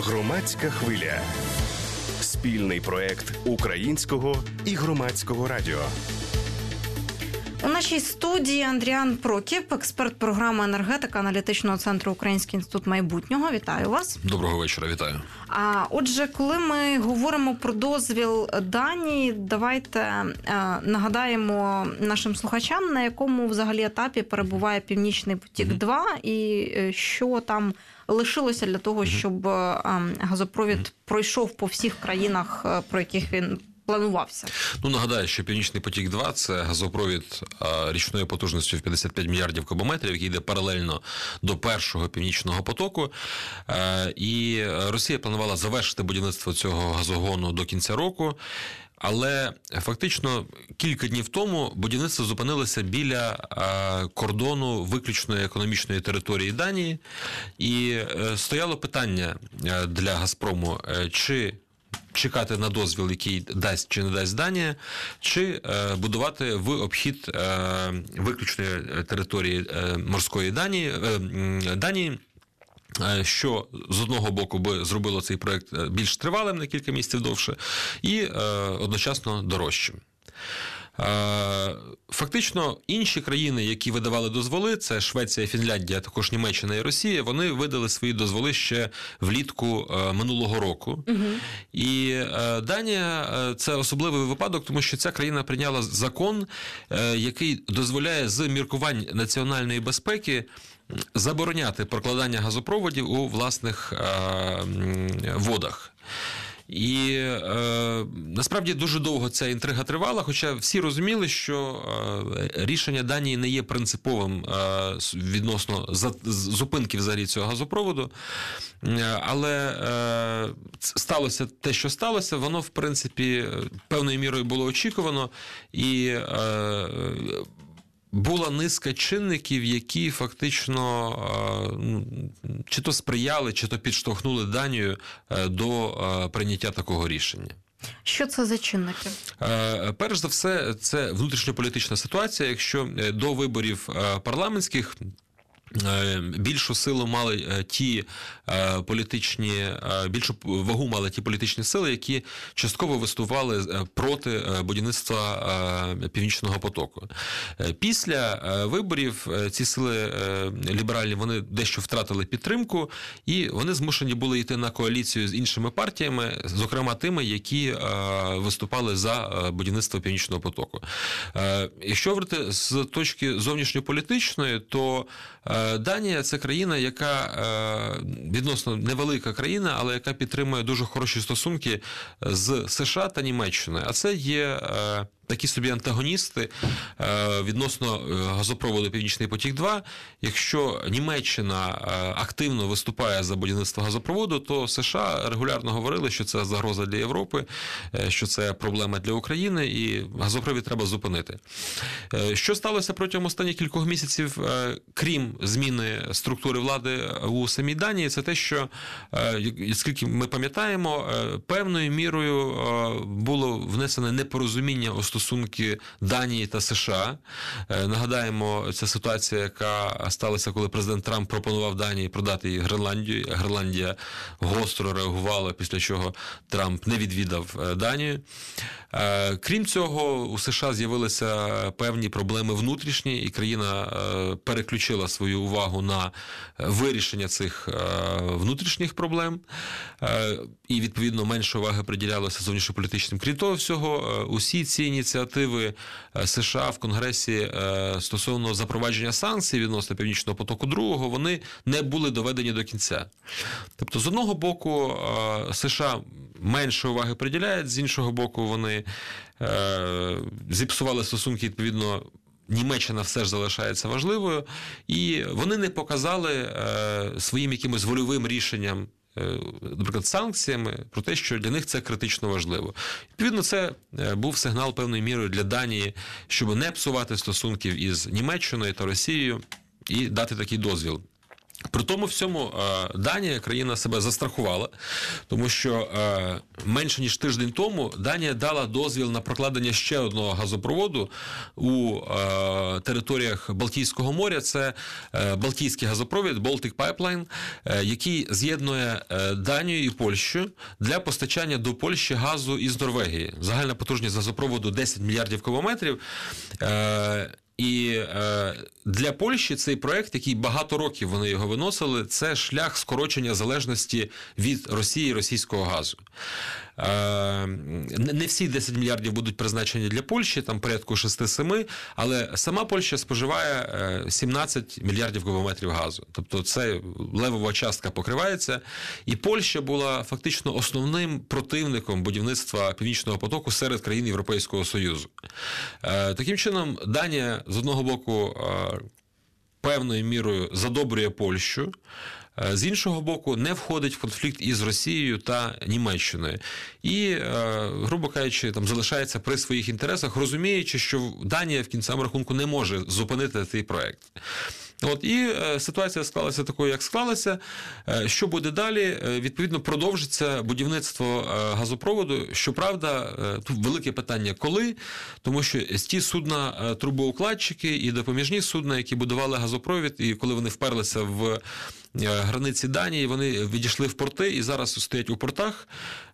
Громадська хвиля. Спільний проект Українського і Громадського радіо. У нашій студії Андріан Прокіп, експерт програми «Енергетика» аналітичного центру «Український інститут майбутнього». Вітаю вас. Доброго вечора, вітаю. Отже, коли ми говоримо про дозвіл Данії, давайте нагадаємо нашим слухачам, на якому взагалі етапі перебуває «Північний потік-2» і що там лишилося для того, щоб газопровід пройшов по всіх країнах, про яких він планувався. Нагадаю, що «Північний потік-2» – це газопровід річною потужністю в 55 мільярдів кубометрів, який йде паралельно до першого «Північного потоку». І Росія планувала завершити будівництво цього газогону до кінця року. Але фактично кілька днів тому будівництво зупинилося біля кордону виключної економічної території Данії. І стояло питання для «Газпрому», чи чекати на дозвіл, який дасть чи не дасть Данія, чи будувати в обхід виключної території морської Данії, що з одного боку би зробило цей проект більш тривалим на кілька місяців довше і одночасно дорожчим. Фактично, інші країни, які видавали дозволи, це Швеція, Фінляндія, також Німеччина і Росія, вони видали свої дозволи ще влітку минулого року. І Данія – це особливий випадок, тому що ця країна прийняла закон, який дозволяє з міркувань національної безпеки забороняти прокладання газопроводів у власних водах. І насправді дуже довго ця інтрига тривала, хоча всі розуміли, що рішення Данії не є принциповим відносно зупинки взагалі цього газопроводу. Але сталося те, що сталося, воно, в принципі, певною мірою було очікувано, і була низка чинників, які фактично чи то сприяли, чи то підштовхнули Данію до прийняття такого рішення. Що це за чинники? Перш за все, це внутрішньополітична ситуація. Якщо до виборів парламентських більшу силу мали більшу вагу мали ті політичні сили, які частково виступали проти будівництва Північного потоку. Після виборів ці сили ліберальні, вони дещо втратили підтримку, і вони змушені були йти на коаліцію з іншими партіями, зокрема тими, які виступали за будівництво Північного потоку. Якщо говорити з точки зовнішньополітичної, то Данія – це країна, яка відносно невелика країна, але яка підтримує дуже хороші стосунки з США та Німеччиною. А це є такі собі антагоністи відносно газопроводу «Північний потік-2». Якщо Німеччина активно виступає за будівництво газопроводу, то США регулярно говорили, що це загроза для Європи, що це проблема для України, і газопровід треба зупинити. Що сталося протягом останніх кількох місяців, крім зміни структури влади у самій Данії, це те, що, скільки ми пам'ятаємо, певною мірою було внесене непорозуміння у стосунки Данії та США. Нагадаємо, це ситуація, яка сталася, коли президент Трамп пропонував Данії продати їй Гренландію. Гренландія гостро реагувала, після чого Трамп не відвідав Данію. Крім цього, у США з'явилися певні проблеми внутрішні, і країна переключила свою увагу на вирішення цих внутрішніх проблем, і, відповідно, менше уваги приділялося зовнішньополітичним. Крім того всього, усі ці ініціативи США в Конгресі стосовно запровадження санкцій відносно Північного потоку-2, вони не були доведені до кінця. Тобто, з одного боку, США менше уваги приділяють, з іншого боку, вони зіпсували стосунки, відповідно, Німеччина все ж залишається важливою, і вони не показали своїм якимось вольовим рішенням, наприклад, санкціями, про те, що для них це критично важливо. Відповідно, це був сигнал певною мірою для Данії, щоб не псувати стосунків із Німеччиною та Росією і дати такий дозвіл. При тому всьому Данія, країна, себе застрахувала, тому що менше ніж тиждень тому Данія дала дозвіл на прокладення ще одного газопроводу у територіях Балтійського моря. Це Балтійський газопровід, Baltic Pipeline, який з'єднує Данію і Польщу для постачання до Польщі газу із Норвегії. Загальна потужність газопроводу 10 мільярдів кубометрів. І для Польщі цей проект, який багато років вони його виносили, це шлях скорочення залежності від Росії і російського газу. Не всі 10 мільярдів будуть призначені для Польщі, там порядку 6-7, але сама Польща споживає 17 мільярдів кубометрів газу. Тобто це левова частка покривається. І Польща була фактично основним противником будівництва Північного потоку серед країн Європейського Союзу. Таким чином, Данія, з одного боку, певною мірою задобрює Польщу, з іншого боку, не входить в конфлікт із Росією та Німеччиною. І, грубо кажучи, там залишається при своїх інтересах, розуміючи, що Данія в кінцевому рахунку не може зупинити цей проект. От, і ситуація склалася такою, як склалася. Що буде далі? Відповідно, продовжиться будівництво газопроводу. Щоправда, тут велике питання – коли? Тому що ті судна, трубоукладчики і допоміжні судна, які будували газопровід, і коли вони вперлися в границі Данії, вони відійшли в порти і зараз стоять у портах.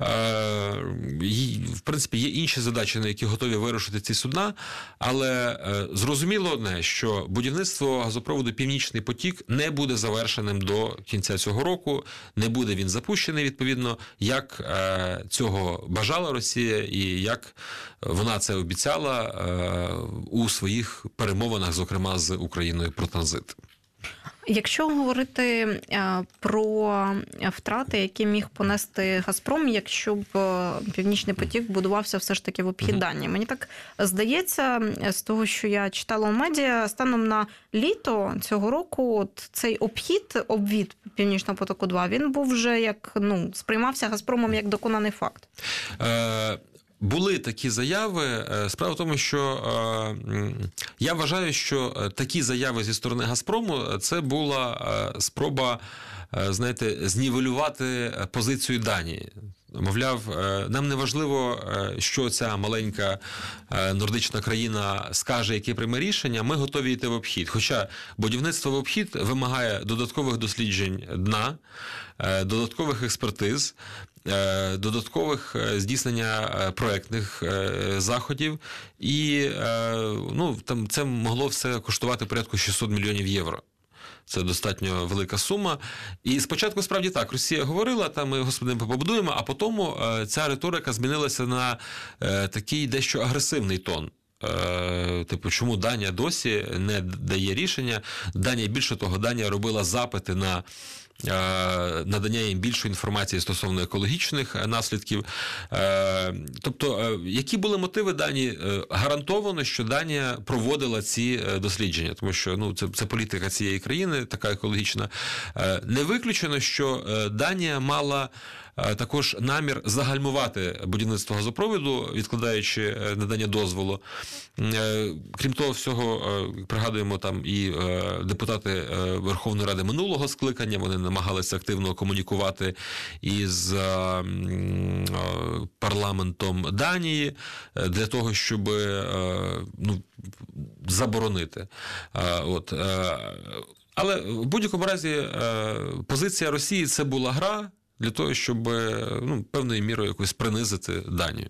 В принципі, є інші задачі, на які готові вирушити ці судна, але зрозуміло одне, що будівництво газопроводу «Північний потік» не буде завершеним до кінця цього року, не буде він запущений, відповідно, як цього бажала Росія і як вона це обіцяла у своїх перемовинах, зокрема з Україною, про транзит. Якщо говорити про втрати, які міг понести «Газпром», якщо б «Північний потік» будувався все ж таки в обхід Данії. Мені так здається, з того, що я читала у медіа, станом на літо цього року от цей обвід «Північного потоку-2», він був вже як, сприймався «Газпромом» як доконаний факт. Були такі заяви. Справа в тому, що я вважаю, що такі заяви зі сторони «Газпрому» – це була спроба, знівелювати позицію Данії. Мовляв, нам не важливо, що ця маленька нордична країна скаже, яке прийме рішення, ми готові йти в обхід. Хоча будівництво в обхід вимагає додаткових досліджень дна, додаткових експертиз, додаткових здійснення проектних заходів, і там це могло все коштувати порядку 600 мільйонів євро. Це достатньо велика сума. І спочатку, справді так, Росія говорила, ми, господи, побудуємо, а потім ця риторика змінилася на такий дещо агресивний тон. Типу, чому Данія досі не дає рішення? Більше того, Данія робила запити на надання їм більшої інформації стосовно екологічних наслідків. Тобто, які були мотиви Данії? Гарантовано, що Данія проводила ці дослідження, тому що це політика цієї країни, така екологічна. Не виключено, що Данія мала також намір загальмувати будівництво газопроводу, відкладаючи надання дозволу. Крім того всього, пригадуємо, там і депутати Верховної Ради минулого скликання, вони намагалися активно комунікувати із парламентом Данії для того, щоб заборонити. Але в будь-якому разі позиція Росії – це була гра для того, щоб певною мірою якось принизити Данію.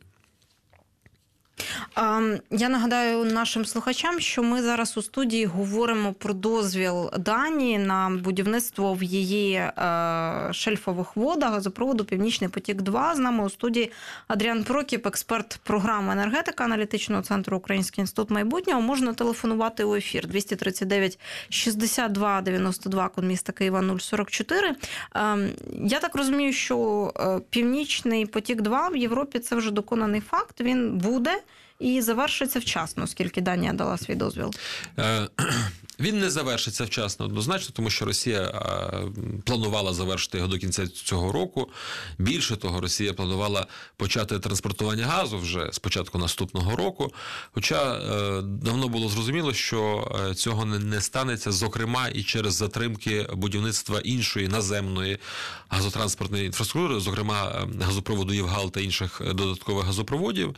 Я нагадаю нашим слухачам, що ми зараз у студії говоримо про дозвіл Данії на будівництво в її шельфових водах газопроводу «Північний потік-2». З нами у студії Адріан Прокіп, експерт програми «Енергетика» аналітичного центру «Український інститут майбутнього». Можна телефонувати у ефір 239 62 92, код міста Києва 044. Я так розумію, що «Північний потік-2» в Європі – це вже доконаний факт, він буде і завершиться вчасно, оскільки Данія дала свій дозвіл. Він не завершиться вчасно однозначно, тому що Росія планувала завершити його до кінця цього року. Більше того, Росія планувала почати транспортування газу вже з початку наступного року. Хоча давно було зрозуміло, що цього не станеться, зокрема і через затримки будівництва іншої наземної газотранспортної інфраструктури, зокрема газопроводу «Євгал» та інших додаткових газопроводів.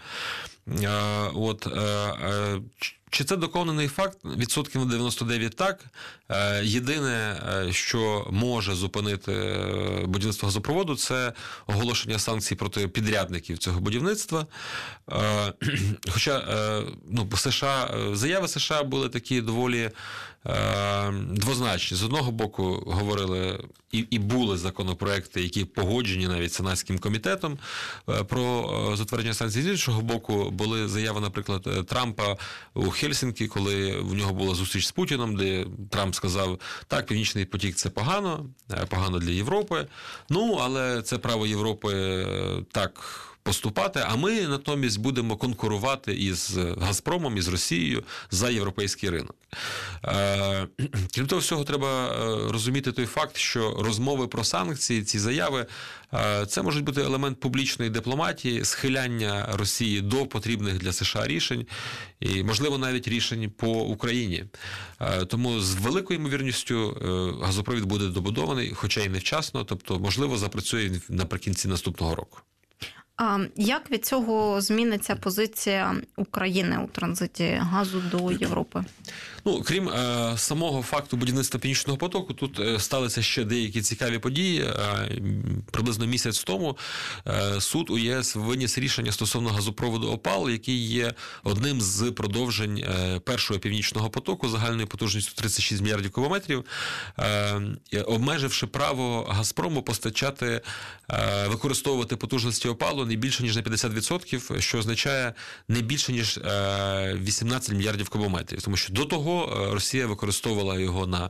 Чи це доконаний факт? Відсотків на 99 так. Єдине, що може зупинити будівництво газопроводу, це оголошення санкцій проти підрядників цього будівництва. Хоча заяви США були такі доволі двозначні. З одного боку говорили і були законопроекти, які погоджені навіть Сенатським комітетом про затвердження санкцій. З іншого боку, були заяви, наприклад, Трампа у Хельсінкі, коли в нього була зустріч з Путіном, де Трамп сказав, так, Північний потік – це погано для Європи, але це право Європи так поступати, а ми натомість будемо конкурувати із «Газпромом», із Росією за європейський ринок. Крім того всього, треба розуміти той факт, що розмови про санкції, ці заяви, це можуть бути елемент публічної дипломатії, схиляння Росії до потрібних для США рішень і, можливо, навіть рішень по Україні. Тому з великою ймовірністю газопровід буде добудований, хоча й невчасно, тобто, можливо, запрацює він наприкінці наступного року. А як від цього зміниться позиція України у транзиті газу до Європи? Крім самого факту будівництва Північного потоку, тут сталися ще деякі цікаві події. Приблизно місяць тому суд у ЄС виніс рішення стосовно газопроводу «Опал», який є одним з продовжень першого Північного потоку загальною потужністю 36 мільярдів кубометрів, обмеживши право «Газпрому» постачати, використовувати потужності «Опалу» не більше, ніж на 50%, що означає не більше, ніж 18 мільярдів кубометрів. Тому що до того Росія використовувала його на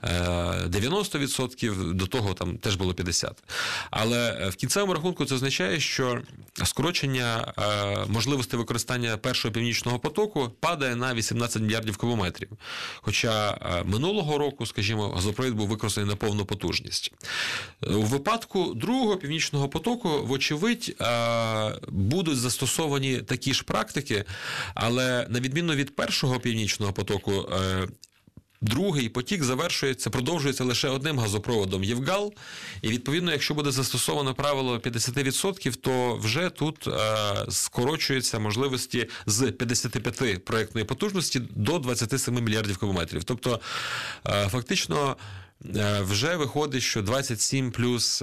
90%, до того там теж було 50%. Але в кінцевому рахунку це означає, що скорочення можливості використання першого Північного потоку падає на 18 мільярдів кубометрів. Хоча минулого року, скажімо, газопровід був використаний на повну потужність. У випадку другого Північного потоку, вочевидь, будуть застосовані такі ж практики, але на відміну від першого Північного потоку, другий потік продовжується лише одним газопроводом «Євгал», і, відповідно, якщо буде застосовано правило 50%, то вже тут скорочуються можливості з 55 проєктної потужності до 27 мільярдів кубометрів. Тобто, фактично, вже виходить, що 27 плюс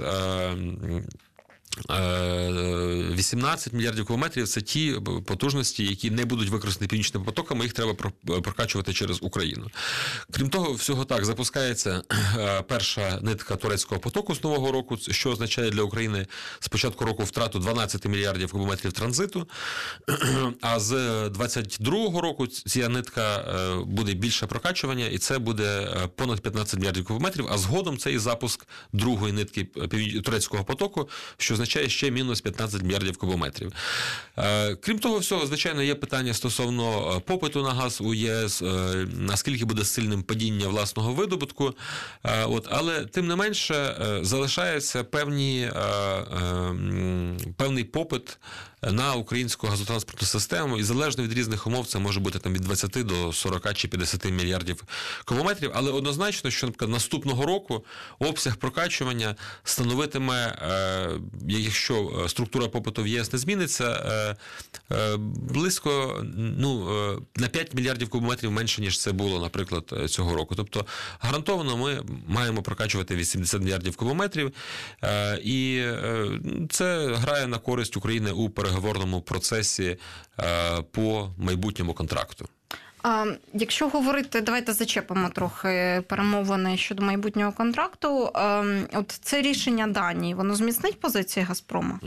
18 мільярдів кубометрів – це ті потужності, які не будуть використані Північними потоками, їх треба прокачувати через Україну. Крім того, всього так, запускається перша нитка турецького потоку з нового року, що означає для України з початку року втрату 12 мільярдів кубометрів транзиту, а з 2022 року ця нитка буде більше прокачування, і це буде понад 15 мільярдів кубометрів, а згодом це і запуск другої нитки турецького потоку, що означає ще мінус 15 мільярдів кубометрів. Крім того всього, звичайно, є питання стосовно попиту на газ у ЄС, наскільки буде сильним падіння власного видобутку, але тим не менше залишається певний попит на українську газотранспортну систему, і залежно від різних умов це може бути від 20 до 40 чи 50 мільярдів кубометрів, але однозначно, що, наприклад, наступного року обсяг прокачування становитиме, якщо структура попиту в ЄС не зміниться, близько на 5 мільярдів кубометрів менше, ніж це було, наприклад, цього року. Тобто, гарантовано ми маємо прокачувати 80 мільярдів кубометрів, і це грає на користь України у переговорному процесі по майбутньому контракту. Якщо говорити, давайте зачепимо трохи перемовини щодо майбутнього контракту. От це рішення Данії, воно зміцнить позиції «Газпрому»?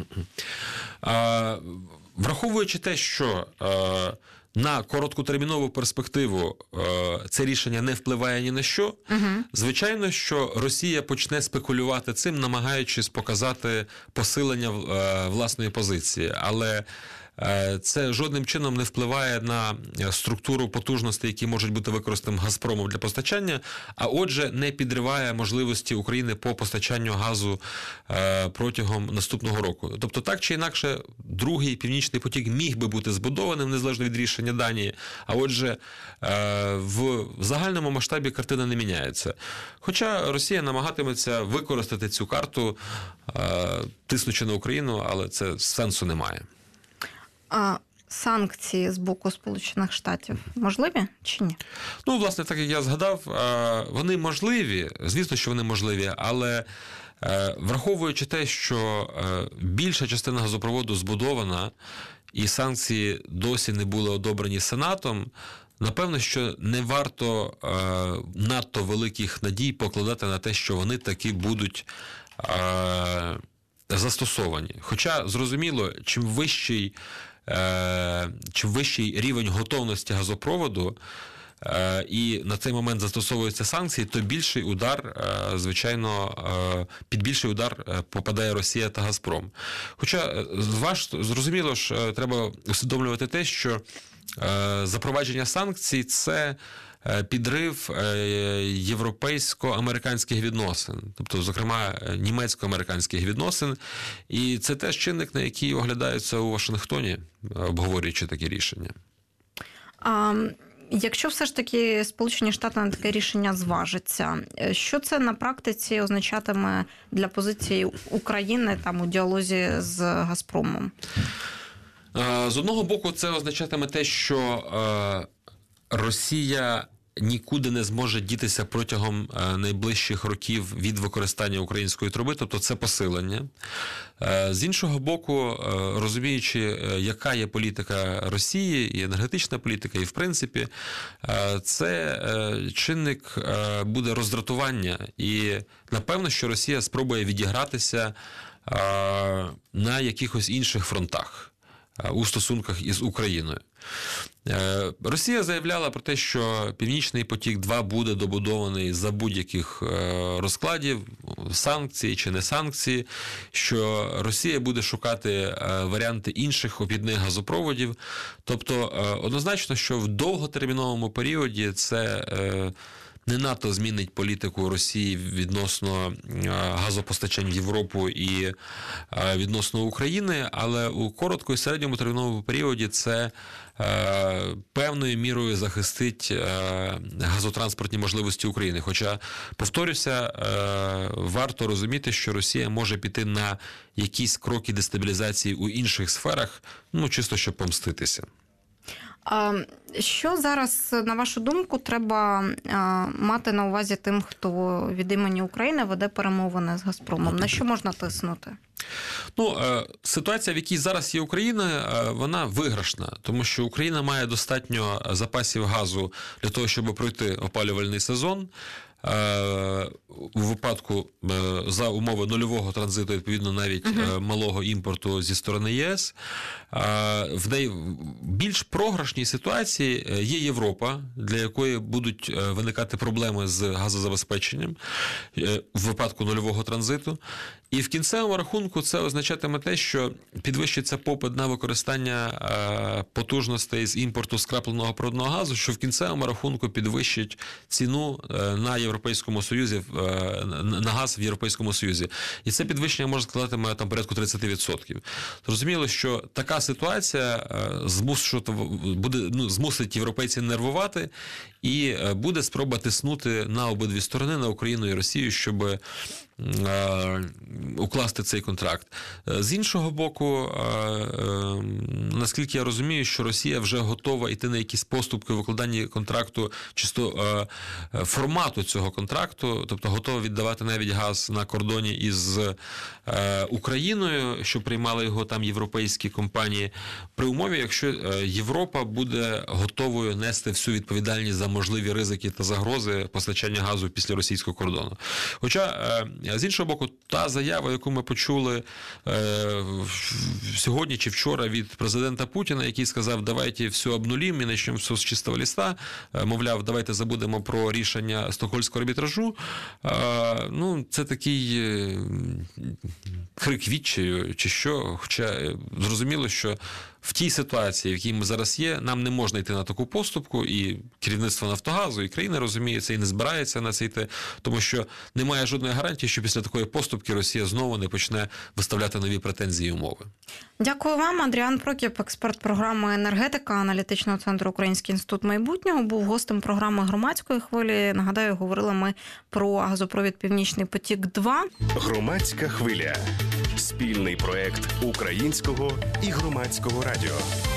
Враховуючи те, що на короткотермінову перспективу це рішення не впливає ні на що, звичайно, що Росія почне спекулювати цим, намагаючись показати посилення власної позиції. Але це жодним чином не впливає на структуру потужностей, які можуть бути використані «Газпромом» для постачання, а отже, не підриває можливості України по постачанню газу протягом наступного року. Тобто, так чи інакше, другий «Північний потік» міг би бути збудованим, незалежно від рішення Данії, а отже, в загальному масштабі картина не міняється. Хоча Росія намагатиметься використати цю карту, тиснучи на Україну, але це сенсу немає. А санкції з боку Сполучених Штатів можливі чи ні? Ну, власне, так як я згадав, вони можливі, звісно, що вони можливі, але враховуючи те, що більша частина газопроводу збудована і санкції досі не були одобрені Сенатом, напевно, що не варто надто великих надій покладати на те, що вони таки будуть застосовані. Хоча, зрозуміло, чим вищий рівень готовності газопроводу і на цей момент застосовуються санкції, то більший удар, звичайно, під більший удар попадає Росія та Газпром. Хоча, зрозуміло ж, треба усвідомлювати те, що запровадження санкцій – це підрив європейсько-американських відносин, тобто, зокрема, німецько-американських відносин, і це теж чинник, на який оглядаються у Вашингтоні, обговорюючи такі рішення. Якщо все ж таки Сполучені Штати на таке рішення зважаться, що це на практиці означатиме для позиції України там у діалозі з Газпромом? З одного боку, це означатиме те, що Росія нікуди не зможе дітися протягом найближчих років від використання української труби, тобто це посилення. З іншого боку, розуміючи, яка є політика Росії, і енергетична політика, і в принципі, це чинник буде роздратування. І напевно, що Росія спробує відігратися на якихось інших фронтах у стосунках із Україною. Росія заявляла про те, що «Північний потік-2» буде добудований за будь-яких розкладів, санкції чи не санкції, що Росія буде шукати варіанти інших об'єднаних газопроводів. Тобто, однозначно, що в довготерміновому періоді це не надто змінить політику Росії відносно газопостачань в Європу і відносно України, але у коротко- і середньому терміновому періоді це певною мірою захистить газотранспортні можливості України. Хоча, повторюся, варто розуміти, що Росія може піти на якісь кроки дестабілізації у інших сферах, ну, чисто щоб помститися. Що зараз, на вашу думку, треба мати на увазі тим, хто від імені України веде перемовини з Газпромом? На що можна тиснути? Ну, ситуація, в якій зараз є Україна, вона виграшна, тому що Україна має достатньо запасів газу для того, щоб пройти опалювальний сезон. У випадку за умови нульового транзиту, відповідно, навіть малого імпорту зі сторони ЄС. В більш програшній ситуації є Європа, для якої будуть виникати проблеми з газозабезпеченням в випадку нульового транзиту. І в кінцевому рахунку це означатиме те, що підвищиться попит на використання потужностей з імпорту скрапленого природного газу, що в кінцевому рахунку підвищить ціну на Європейському Союзі, на газ в Європейському Союзі. І це підвищення може складатиме там порядку 30%. Зрозуміло, що така ситуація змусить європейців нервувати і буде спроба тиснути на обидві сторони, на Україну і Росію, щоб укласти цей контракт. З іншого боку, наскільки я розумію, що Росія вже готова йти на якісь поступки в укладанні контракту, чисто формату цього контракту, тобто готова віддавати навіть газ на кордоні із Україною, що приймали його там європейські компанії, при умові, якщо Європа буде готовою нести всю відповідальність за можливі ризики та загрози постачання газу після російського кордону. Хоча, з іншого боку, та заява, заяву, яку ми почули сьогодні чи вчора від президента Путіна, який сказав, давайте все обнулім і почнемо все з чистого листа. Мовляв, давайте забудемо про рішення Стокгольмського арбітражу. Ну, це такий крик відчаю чи що, хоча зрозуміло, що в тій ситуації, в якій ми зараз є, нам не можна йти на таку поступку, і керівництво «Нафтогазу», і країна розуміє це, і не збирається на це йти, тому що немає жодної гарантії, що після такої поступки Росія знову не почне виставляти нові претензії і умови. Дякую вам. Адріан Прокіп, експерт програми «Енергетика» аналітичного центру «Український інститут майбутнього», був гостем програми «Громадської хвилі». Нагадаю, говорили ми про газопровід «Північний потік-2». Громадська хвиля. Спільний проект Українського і Громадського радіо.